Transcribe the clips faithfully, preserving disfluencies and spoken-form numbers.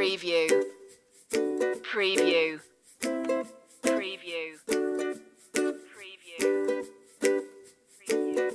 Preview. Preview. Preview. Preview. Preview.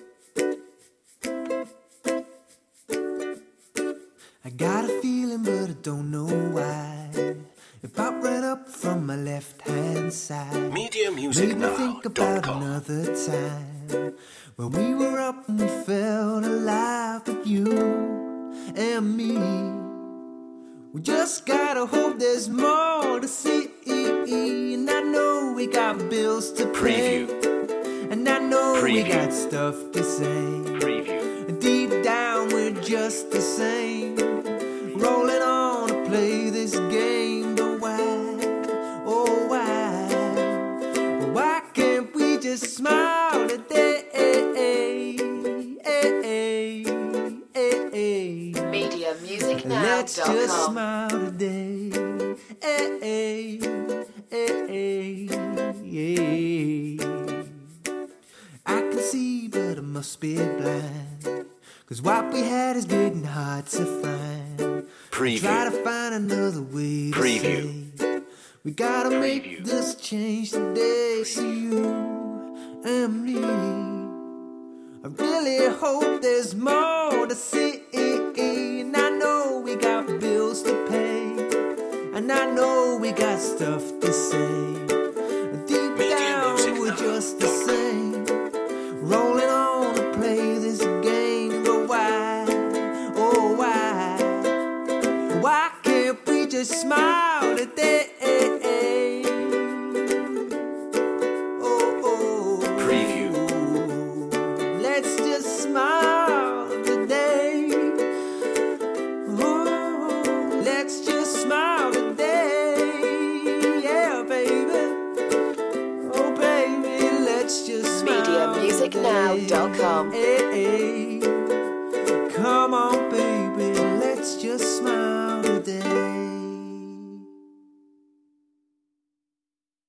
I got a feeling, but I don't know why. It popped right up from my left-hand side. media music Made me now think dot about com. another time when we were up and we felt alive, but you and me. We just gotta hope there's more to see. And I know we got bills to pay. Preview. And I know we Preview. got stuff to say. Preview. And deep down we're just the same. Rolling on to play this game. But why, oh why, why can't we just smile today? media music now Let's dot just com. smile today. Hey, hey, hey, hey. I can see, but I must be blind. Cause what we had is getting hard to find. Preview. Try to find another way to Preview. say we gotta Preview. make this change today. So you and me, I really hope there's more to see. And I know we got bills to pay. And I know we got stuff to say. Deep Media down music we're now just the dot com. same. Rolling on to play this game. But why, oh why, why can't we just smile today? Oh, oh. Preview. Let's just smile today. Oh, let's just smile today. Yeah, baby. Oh, baby, let's just smile media music now dot com. today. Hey, hey.